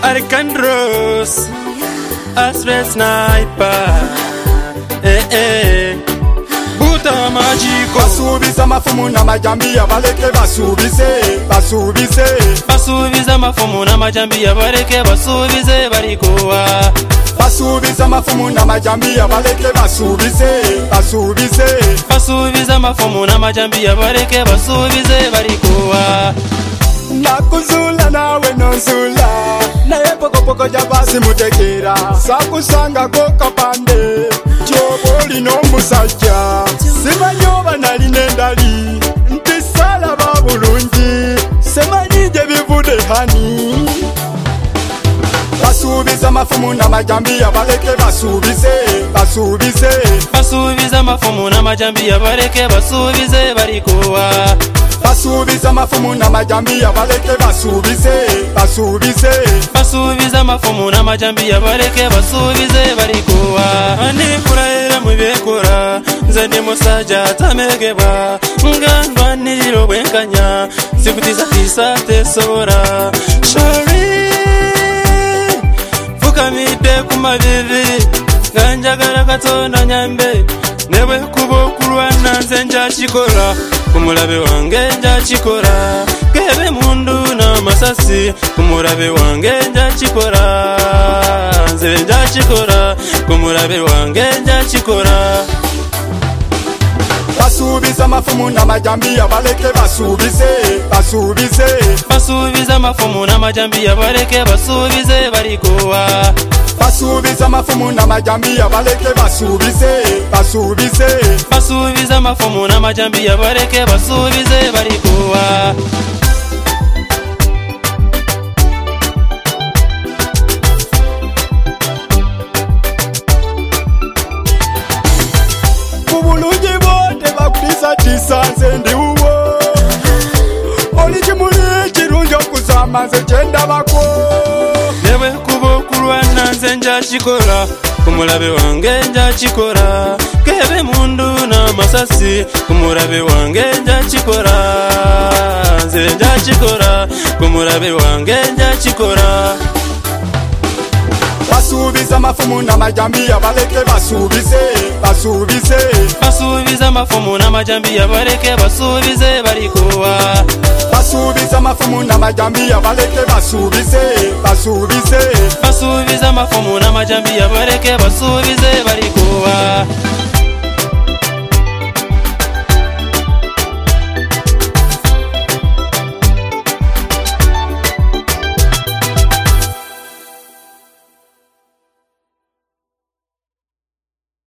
Alcandros, Aspen Sniper, Buta Magico. Basubiza mafumu na majambia baleke basubize, basubize. Basubiza mafumu na majambia baleke basubize barikowa. Basubiza mafumu na majambia baleke basubize, basubize. Basubiza mafumu na majambia baleke basubize barikowa. Nakuzula nawe nozula, naye pokopoko jabasi mutekera. Sakusanga ko kapande, choboli no musajja. Simanyoba nali nendali, ntisala babulungi. Semanyi gye bivude hani. Basubiza mafumu na majambia baleke basubize, basubize. Basubiza mafumu na majambia baleke basubize barikowa. Basubiza mafumu na majambia baleke basubize, basubize. Basubiza mafumu na majambia baleke basubize barikowa. Ani kurahira mu byekora, nze ndi musajja atamegebwa. Ngandwa niriro bwenkanya, sikutiza kisa tesobora. Shari fukamide ku mabibi, ganjagala Katonda nyambe. Newe kubo kulwana nze njakikola, kumulabe wange njakikola. Kebe mundu na masasi, kumulabe wange njakikola. Nze njakikola, kumulabe wange njakikola. Basubiza mafumu na majambia baleke basubize, basubize. Basubiza mafumu na majambia baleke basubize barikowa. Basubiza mafumu na majambia baleke basubize, basubize. Basubiza mafumu na majambia baleke basubize barikowa. Kubulungi bote bakutisa tisa nze ndi uwo. Oli kimuli kirungi okuzama nze kyenda bako. Newe kubo kulwana nze njakikola, kumulabe wange njakikola. Kebe mundu na masasi, kumulabe wange njakikola. Nze njakikola, kumulabe wange njakikola. Basubiza mafumu na majambia baleke basubize, basubize. Basubiza mafumu na majambia baleke basubize barikowa. Basubiza mafumu na majambia baleke basubize, basubize. Basubiza mafumu na majambia baleke basubize barikowa.